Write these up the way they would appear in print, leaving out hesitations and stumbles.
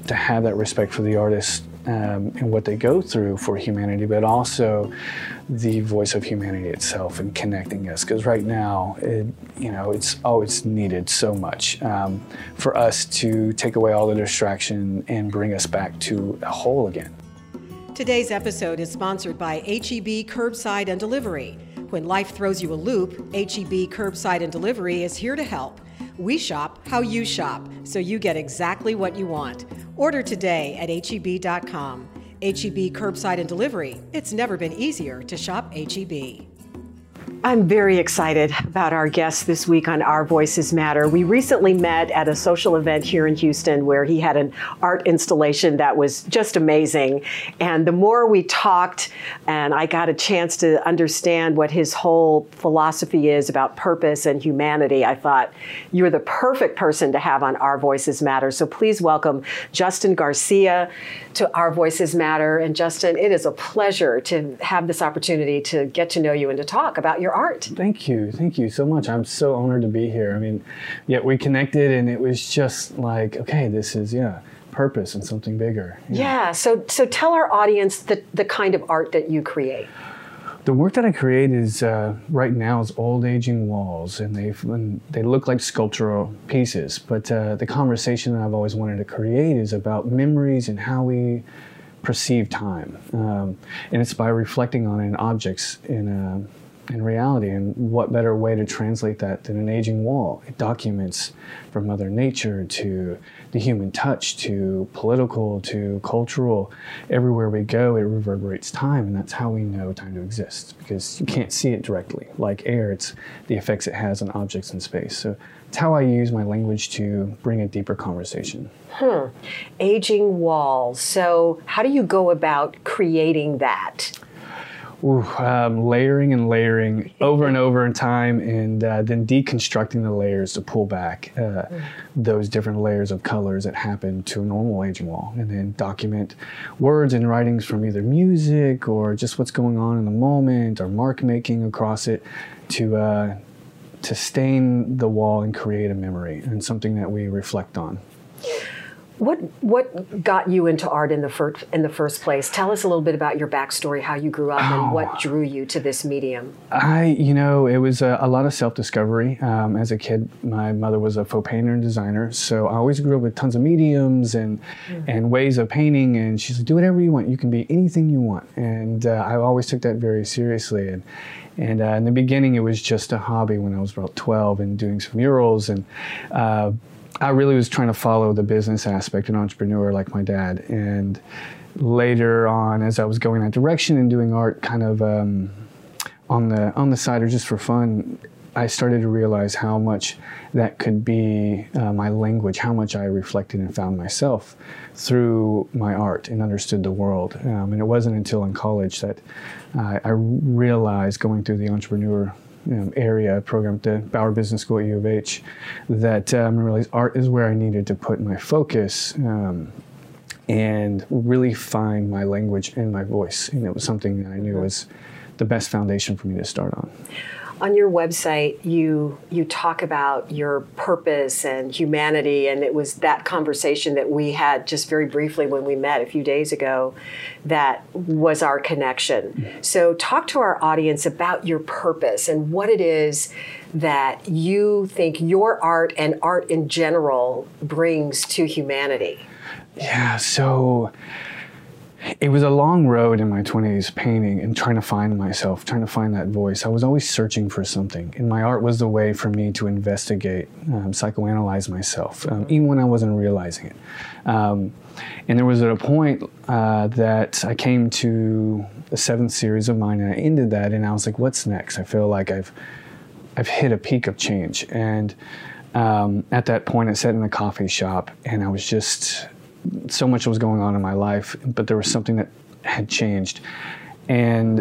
to have that respect for the artist and what they go through for humanity, but also the voice of humanity itself and connecting us. Because right now, it's needed so much for us to take away all the distraction and bring us back to a whole again. Today's episode is sponsored by H-E-B Curbside and Delivery. When life throws you a loop, H-E-B Curbside and Delivery is here to help. We shop how you shop, so you get exactly what you want. Order today at HEB.com. H-E-B Curbside and Delivery. It's never been easier to shop H-E-B. I'm very excited about our guest this week on Our Voices Matter. We recently met at a social event here in Houston where he had an art installation that was just amazing. And the more we talked and I got a chance to understand what his whole philosophy is about purpose and humanity, I thought, you're the perfect person to have on Our Voices Matter. So please welcome Justin Garcia to Our Voices Matter. And Justin, it is a pleasure to have this opportunity to get to know you and to talk about your art. Thank you so much. I'm so honored to be here. I mean, we connected and it was just like, okay, this is, purpose and something bigger. Yeah, so tell our audience the kind of art that you create. The work that I create is, right now, is old aging walls, and they look like sculptural pieces, but the conversation that I've always wanted to create is about memories and how we perceive time. And it's by reflecting on it in objects in reality, and what better way to translate that than an aging wall? It documents from Mother Nature to the human touch to political to cultural. Everywhere we go, it reverberates time, and that's how we know time to exist, because you can't see it directly. Like air, it's the effects it has on objects in space. So it's how I use my language to bring a deeper conversation. Aging walls. So how do you go about creating that? Layering and layering over and over in time, and then deconstructing the layers to pull back those different layers of colors that happen to a normal aging wall, and then document words and writings from either music or just what's going on in the moment, or mark making across it to stain the wall and create a memory and something that we reflect on. What got you into art in the first place? Tell us a little bit about your backstory, how you grew up, and what drew you to this medium. It was a lot of self-discovery. As a kid, my mother was a faux painter and designer, so I always grew up with tons of mediums and ways of painting, and she's like, do whatever you want. You can be anything you want. And I always took that very seriously. And in the beginning, it was just a hobby when I was about 12 and doing some murals. And I really was trying to follow the business aspect, an entrepreneur like my dad. And later on, as I was going that direction and doing art kind of on the side or just for fun, I started to realize how much that could be my language, how much I reflected and found myself through my art and understood the world. And it wasn't until in college that I realized, going through the entrepreneur area program at the Bauer Business School at U of H, that I realized art is where I needed to put my focus and really find my language and my voice. And it was something that I knew was the best foundation for me to start on. On your website, you talk about your purpose and humanity, and it was that conversation that we had just very briefly when we met a few days ago that was our connection. So talk to our audience about your purpose and what it is that you think your art and art in general brings to humanity. Yeah, so it was a long road in my 20s painting and trying to find myself, trying to find that voice. I was always searching for something, and my art was the way for me to investigate, psychoanalyze myself, even when I wasn't realizing it. And there was at a point that I came to the 7th series of mine, and I ended that, and I was like, what's next? I feel like I've hit a peak of change. And at that point, I sat in a coffee shop, and I was just, so much was going on in my life, but there was something that had changed. And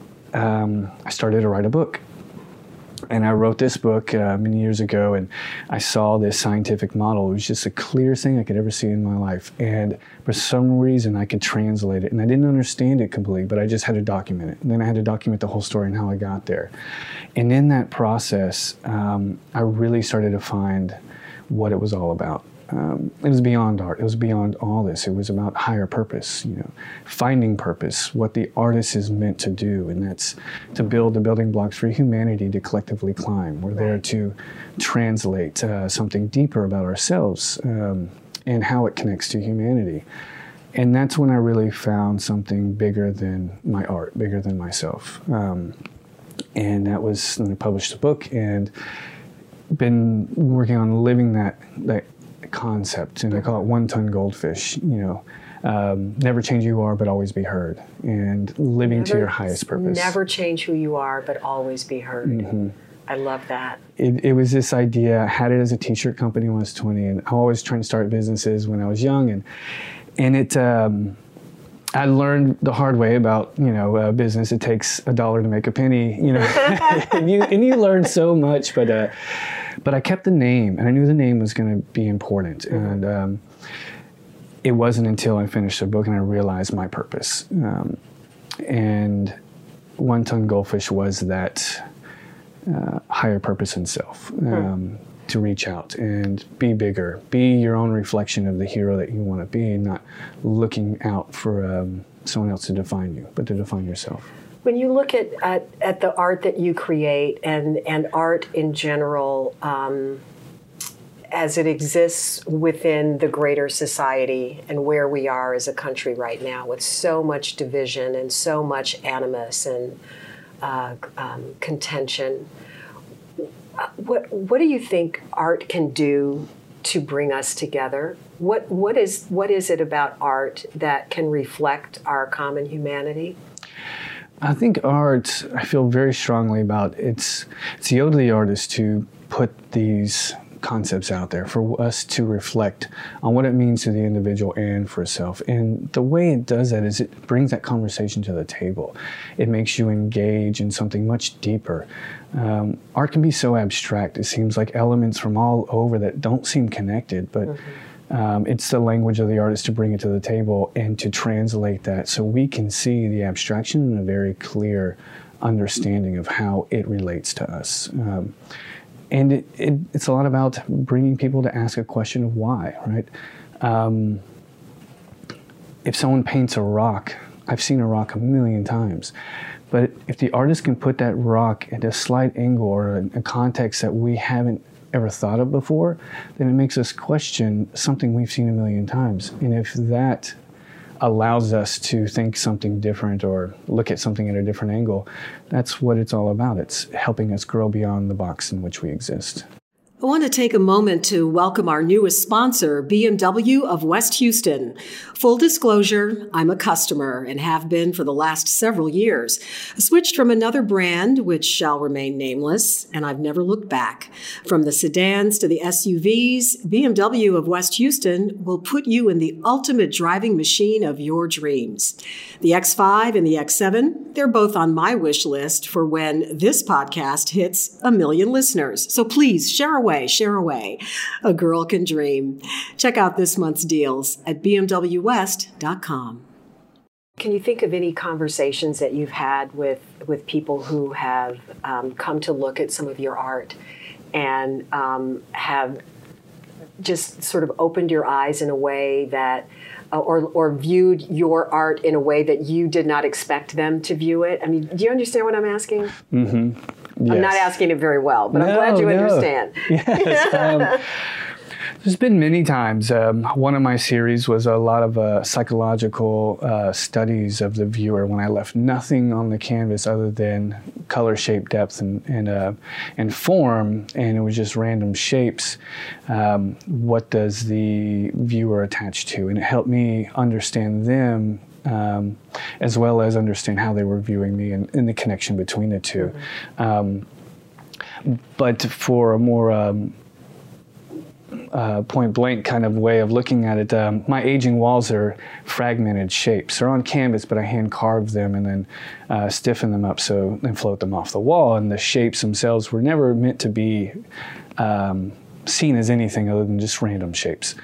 I started to write a book. And I wrote this book many years ago, and I saw this scientific model. It was just the clearest thing I could ever see in my life. And for some reason, I could translate it. And I didn't understand it completely, but I just had to document it. And then I had to document the whole story and how I got there. And in that process, I really started to find what it was all about. it was beyond art. It was beyond all this. It was about higher purpose, finding purpose, what the artist is meant to do, and that's to build the building blocks for humanity to collectively climb. We're there to translate something deeper about ourselves and how it connects to humanity. And that's when I really found something bigger than my art, bigger than myself. And that was when I published a book and been working on living that concept. And I call it 1 ton goldfish, never change who you are, but always be heard. And living to your highest purpose. Never change who you are, but always be heard. Mm-hmm. I love that. It was this idea. I had it as a t-shirt company when I was 20, and I always trying to start businesses when I was young. And it, I learned the hard way about, business. It takes $1 to make a penny, and you learn so much, but I kept the name, and I knew the name was going to be important. And it wasn't until I finished the book and I realized my purpose. And 1 ton goldfish was that higher purpose in self. To reach out and be bigger, be your own reflection of the hero that you want to be, not looking out for someone else to define you, but to define yourself. When you look at the art that you create and art in general, as it exists within the greater society and where we are as a country right now, with so much division and so much animus and contention, what do you think art can do to bring us together? What is it about art that can reflect our common humanity? I think art, I feel very strongly about it's the ode of the artist to put these concepts out there for us to reflect on what it means to the individual and for self. And the way it does that is it brings that conversation to the table. It makes you engage in something much deeper. Art can be so abstract. It seems like elements from all over that don't seem connected, but it's the language of the artist to bring it to the table and to translate that so we can see the abstraction in a very clear understanding of how it relates to us. And it's a lot about bringing people to ask a question of why, right? If someone paints a rock, I've seen a rock a million times, but if the artist can put that rock at a slight angle or a context that we haven't ever thought of before, then it makes us question something we've seen a million times. And if that allows us to think something different or look at something at a different angle, that's what it's all about. It's helping us grow beyond the box in which we exist. I want to take a moment to welcome our newest sponsor, BMW of West Houston. Full disclosure, I'm a customer and have been for the last several years. I switched from another brand, which shall remain nameless, and I've never looked back. From the sedans to the SUVs, BMW of West Houston will put you in the ultimate driving machine of your dreams. The X5 and the X7, they're both on my wish list for when this podcast hits 1 million listeners. So please share away. A girl can dream. Check out this month's deals at bmwwest.com. Can you think of any conversations that you've had with people who have come to look at some of your art and have just sort of opened your eyes in a way that or viewed your art in a way that you did not expect them to view it? I mean, do you understand what I'm asking? Mm-hmm. Yes. I'm not asking it very well, but I'm glad you understand. Yes. There's been many times. One of my series was a lot of psychological studies of the viewer when I left nothing on the canvas other than color, shape, depth, and form, and it was just random shapes. What does the viewer attach to? And it helped me understand them as well as understand how they were viewing me and the connection between the two. But for a more point blank kind of way of looking at it, my aging walls are fragmented shapes. They're on canvas, but I hand carve them and then stiffen them up and float them off the wall. And the shapes themselves were never meant to be seen as anything other than just random shapes.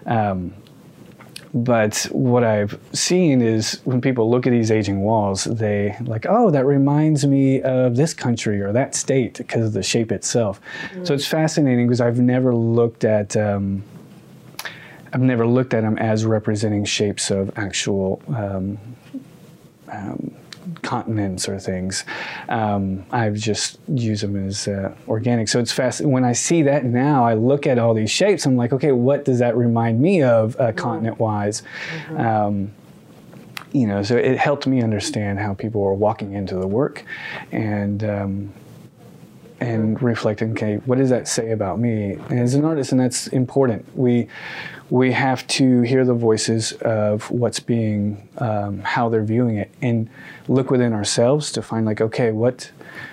But what I've seen is when people look at these aging walls, they like, oh, that reminds me of this country or that state because of the shape itself. So it's fascinating because I've never looked at I've never looked at them as representing shapes of actual continents or things. I've just used them as organic. So it's fast. When I see that now, I look at all these shapes. I'm like, okay, what does that remind me of continent-wise? You know, so it helped me understand how people were walking into the work, and reflecting, okay, what does that say about me? And as an artist, and that's important. We have to hear the voices of what's being, how they're viewing it, and look within ourselves to find, like, okay, what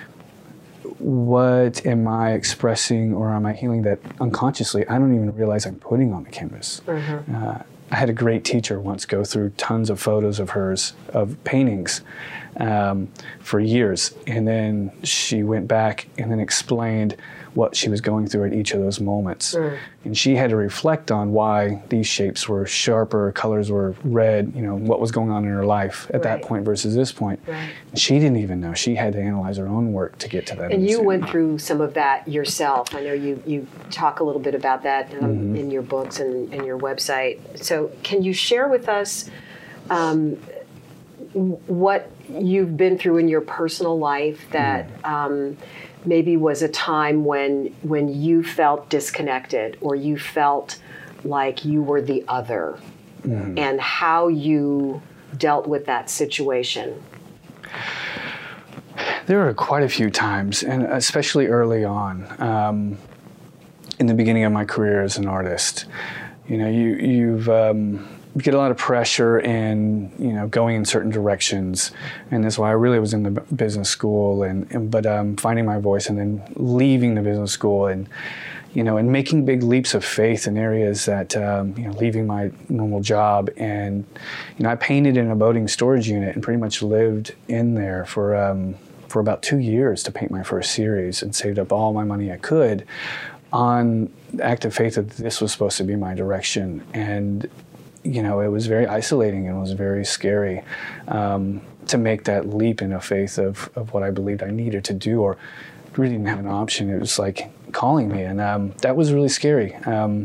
am I expressing, or am I healing that unconsciously I don't even realize I'm putting on the canvas? I had a great teacher once go through tons of photos of hers, of paintings, for years. And then she went back and then explained what she was going through at each of those moments. And she had to reflect on why these shapes were sharper, colors were red, you know, what was going on in her life at that point versus this point. She didn't even know. She had to analyze her own work to get to that. And you went through some of that yourself. I know you talk a little bit about that in your books and your website. So can you share with us what you've been through in your personal life that maybe was a time when you felt disconnected, or you felt like you were the other, and how you dealt with that situation? There were quite a few times, and especially early on, in the beginning of my career as an artist. You know, you get a lot of pressure and, you know, going in certain directions. And that's why I really was in the business school, but finding my voice and then leaving the business school, and, you know, and making big leaps of faith in areas that, you know, leaving my normal job. And, you know, I painted in a boating storage unit and pretty much lived in there for about 2 years to paint my first series, and saved up all my money I could on active faith that this was supposed to be my direction. And, you know, it was very isolating and it was very scary to make that leap into faith of what I believed I needed to do, or really didn't have an option. It was like calling me, and that was really scary.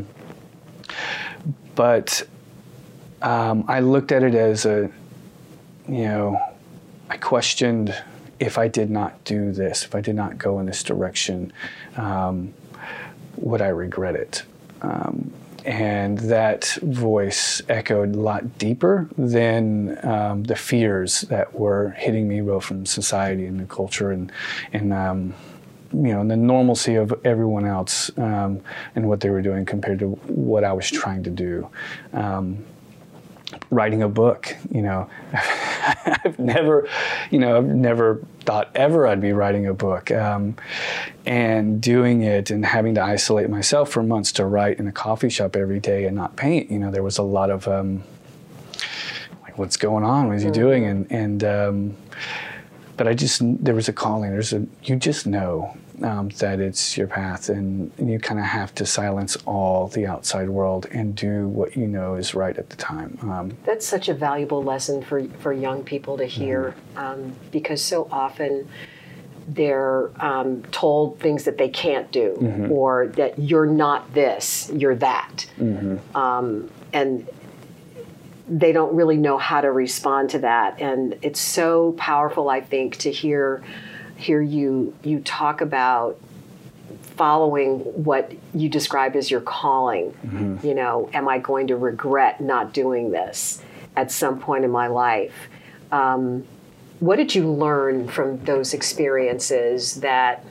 But I looked at it as you know, I questioned, if I did not do this, if I did not go in this direction, would I regret it? And that voice echoed a lot deeper than the fears that were hitting me both from society and the culture and you know, and the normalcy of everyone else and what they were doing compared to what I was trying to do. Writing a book, you know, I've never thought ever I'd be writing a book, and doing it and having to isolate myself for months to write in a coffee shop every day and not paint. You know, there was a lot of like, what's going on? What is he doing? But there was a calling. You just know that it's your path, and you kind of have to silence all the outside world and do what you know is right at the time. That's such a valuable lesson for young people to hear, because so often they're told things that they can't do, or that you're not this, you're that. And they don't really know how to respond to that. And it's so powerful, I think, to hear you talk about following what you described as your calling. You know, am I going to regret not doing this at some point in my life? What did you learn from those experiences that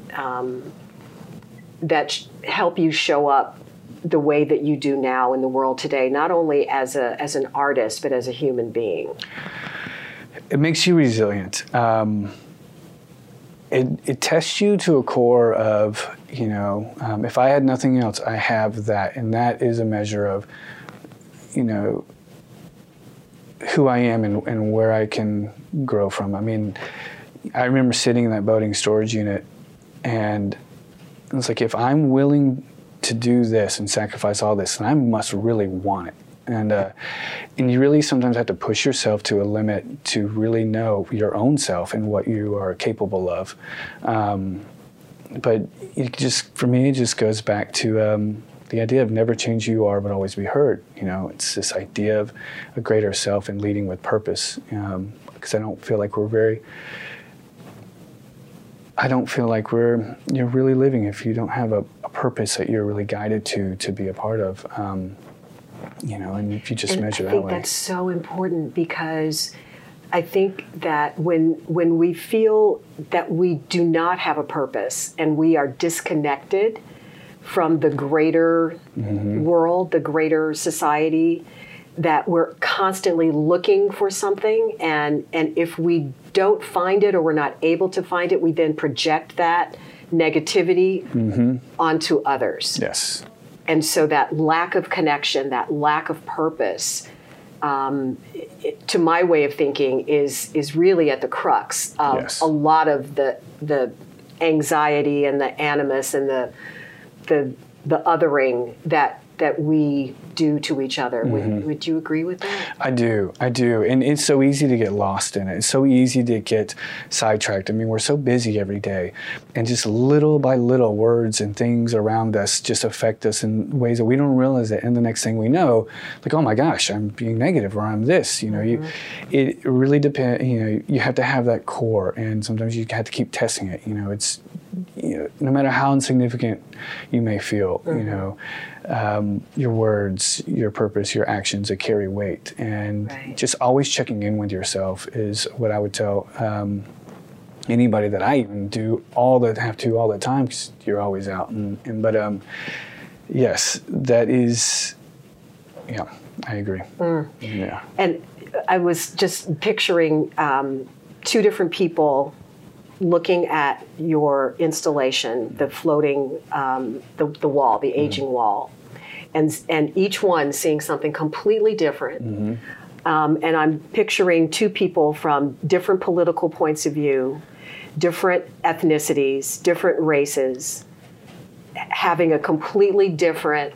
help you show up the way that you do now in the world today, not only as an artist, but as a human being? It makes you resilient. It tests you to a core of, you know, if I had nothing else, I have that. And that is a measure of, you know, who I am and where I can grow from. I mean, I remember sitting in that boating storage unit, and it's like, if I'm willing to do this and sacrifice all this, then I must really want it. And you really sometimes have to push yourself to a limit to really know your own self and what you are capable of. But it just, for me, it just goes back to the idea of never change who you are, but always be heard. You know, it's this idea of a greater self and leading with purpose. Because I don't feel like you're really living if you don't have a purpose that you're really guided to be a part of. You know, and if you just measure that way. I think that's so important, because I think that when we feel that we do not have a purpose and we are disconnected from the greater world, the greater society, that we're constantly looking for something, and if we don't find it or we're not able to find it, we then project that negativity onto others. Yes. And so that lack of connection, that lack of purpose, to my way of thinking, is really at the crux of a lot of the anxiety and the animus and the othering that we do to each other. Would you agree with that? I do. And it's so easy to get lost in it. It's so easy to get sidetracked. I mean, we're so busy every day, and just little by little words and things around us just affect us in ways that we don't realize it. And the next thing we know, like, oh my gosh, I'm being negative, or I'm this, you know, it really depends, you know, you have to have that core, and sometimes you have to keep testing it. You know, it's, you know, no matter how insignificant you may feel, you know, your words, your purpose, your actions, they carry weight. And just always checking in with yourself is what I would tell anybody that I even do all the time, because you're always out. But yes, that is, yeah, I agree. Yeah. And I was just picturing two different people looking at your installation, the floating, the wall, the aging wall, and each one seeing something completely different. And I'm picturing two people from different political points of view, different ethnicities, different races, having a completely different,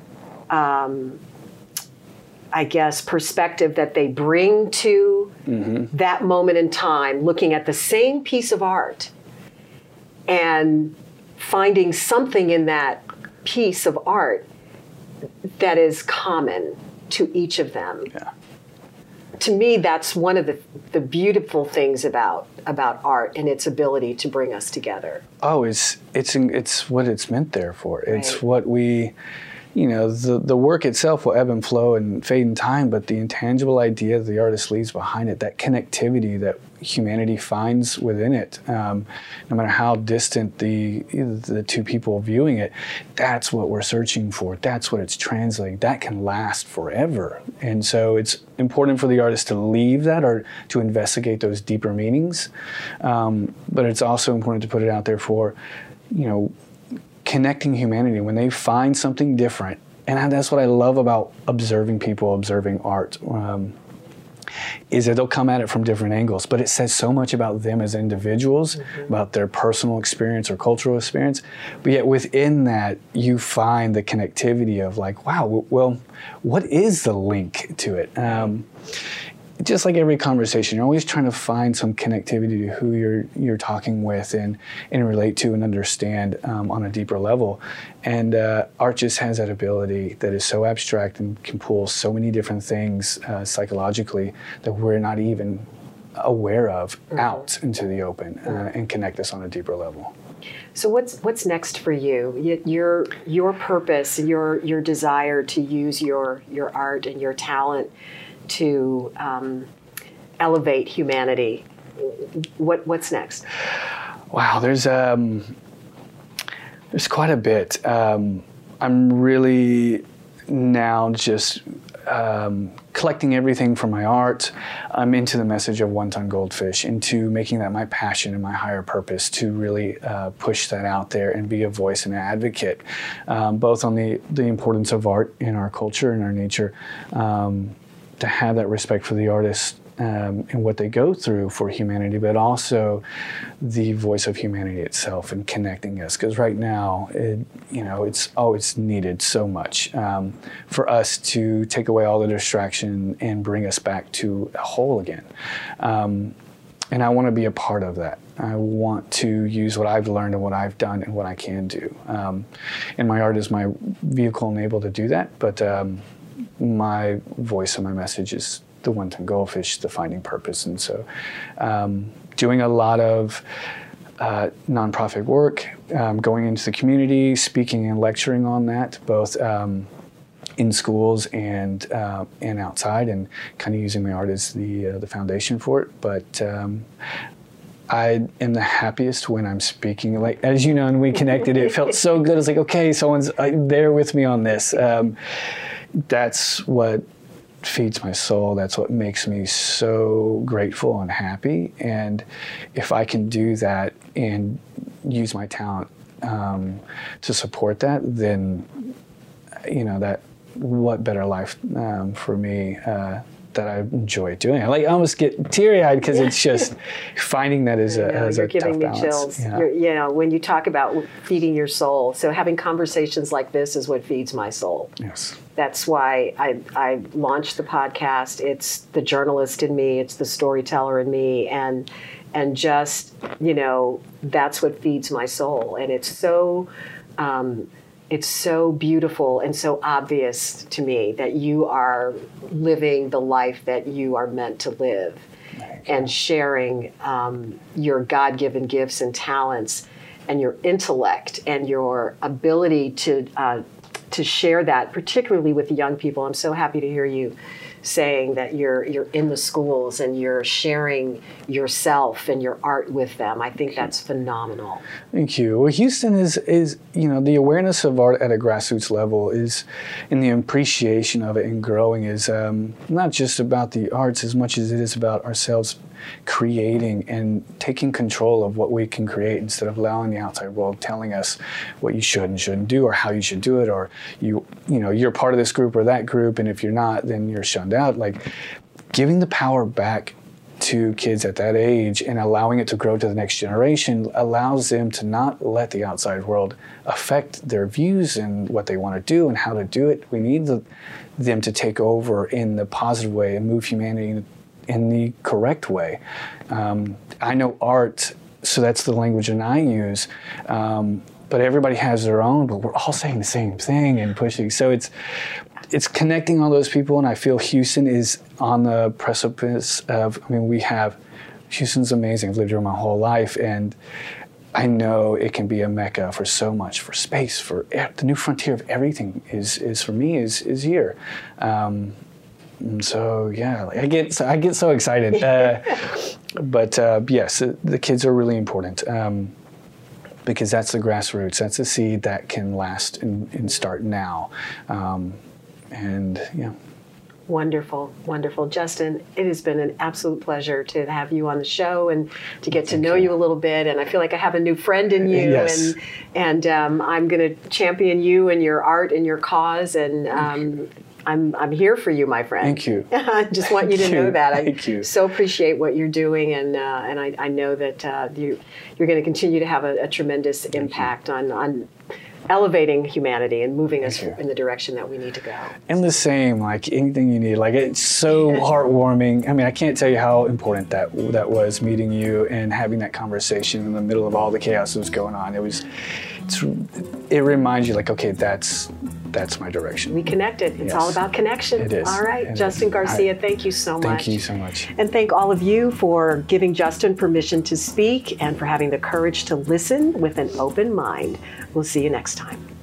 I guess, perspective that they bring to that moment in time, looking at the same piece of art and finding something in that piece of art that is common to each of them. Yeah. To me, that's one of the beautiful things about art and its ability to bring us together. Oh, it's what it's meant there for. It's what we, you know, the work itself will ebb and flow and fade in time, but the intangible idea that the artist leaves behind it, that connectivity that humanity finds within it, no matter how distant the two people viewing it, that's what we're searching for. That's what it's translating. That can last forever. And so it's important for the artist to leave that or to investigate those deeper meanings. But it's also important to put it out there for, you know, connecting humanity when they find something different. And that's what I love about observing people, observing art, is that they'll come at it from different angles, but it says so much about them as individuals, about their personal experience or cultural experience. But yet within that, you find the connectivity of like, wow, well, what is the link to it? Just like every conversation, you're always trying to find some connectivity to who you're talking with and relate to and understand on a deeper level. And art just has that ability that is so abstract and can pull so many different things psychologically that we're not even aware of out into the open and connect us on a deeper level. So what's next for you? Your purpose, your desire to use your art and your talent to elevate humanity. What's next? Wow, there's quite a bit. I'm really now just collecting everything from my art. I'm into the message of One Ton Goldfish, into making that my passion and my higher purpose to really push that out there and be a voice and an advocate, both on the importance of art in our culture and our nature, to have that respect for the artist and what they go through for humanity, but also the voice of humanity itself and connecting us. Because right now, it's needed so much for us to take away all the distraction and bring us back to a whole again. And I want to be a part of that. I want to use what I've learned and what I've done and what I can do. And my art is my vehicle and able to do that, but my voice and my message is the one thing, Goldfish, the finding purpose. And so doing a lot of nonprofit work, going into the community, speaking and lecturing on that, both in schools and outside, and kind of using my art as the foundation for it. But I am the happiest when I'm speaking. Like, as you know, and we connected, it felt so good. It's like, okay, someone's there with me on this. That's what feeds my soul. That's what makes me so grateful and happy. And if I can do that and use my talent to support that, then, that what better life for me that I enjoy doing. I almost get teary-eyed because it's just finding that as a you're giving tough me balance. chills. Yeah. When you talk about feeding your soul, so having conversations like this is what feeds my soul. Yes. That's why I launched the podcast. It's the journalist in me. It's the storyteller in me, and just that's what feeds my soul. And it's so. It's so beautiful and so obvious to me that you are living the life that you are meant to live, and sharing your God-given gifts and talents and your intellect and your ability to share that, particularly with young people. I'm so happy to hear you saying that you're in the schools and you're sharing yourself and your art with them. I think that's phenomenal. Thank you. Well, Houston is the awareness of art at a grassroots level is, and the appreciation of it and growing is not just about the arts as much as it is about ourselves creating and taking control of what we can create, instead of allowing the outside world telling us what you should and shouldn't do, or how you should do it, or you're part of this group or that group, and if you're not, then you're shunned out. Like, giving the power back to kids at that age and allowing it to grow to the next generation allows them to not let the outside world affect their views and what they want to do and how to do it. We need them to take over in the positive way and move humanity in the correct way. I know art, so that's the language that I use, but everybody has their own, but we're all saying the same thing and pushing. So it's connecting all those people, and I feel Houston is on the precipice of, Houston's amazing. I've lived here my whole life, and I know it can be a mecca for so much, for space, for the new frontier of everything is for me is here. And so I get so excited. But yes, the kids are really important. Because that's the grassroots, that's the seed that can last and start now. Wonderful, wonderful. Justin, it has been an absolute pleasure to have you on the show and to get to know you a little bit. And I feel like I have a new friend in you. Yes. And I'm going to champion you and your art and your cause. And I'm here for you, my friend. Thank you. I just want you to know that. Thank you. So appreciate what you're doing, and I know that you're going to continue to have a tremendous impact on elevating humanity and moving us in the direction that we need to go. And the same, like anything you need. Like, it's so heartwarming. I can't tell you how important that was, meeting you and having that conversation in the middle of all the chaos that was going on. It reminds you, like, okay, that's my direction. We connected. It's all about connection. It is. All right. Justin Garcia, thank you so much. Thank you so much. And thank all of you for giving Justin permission to speak and for having the courage to listen with an open mind. We'll see you next time.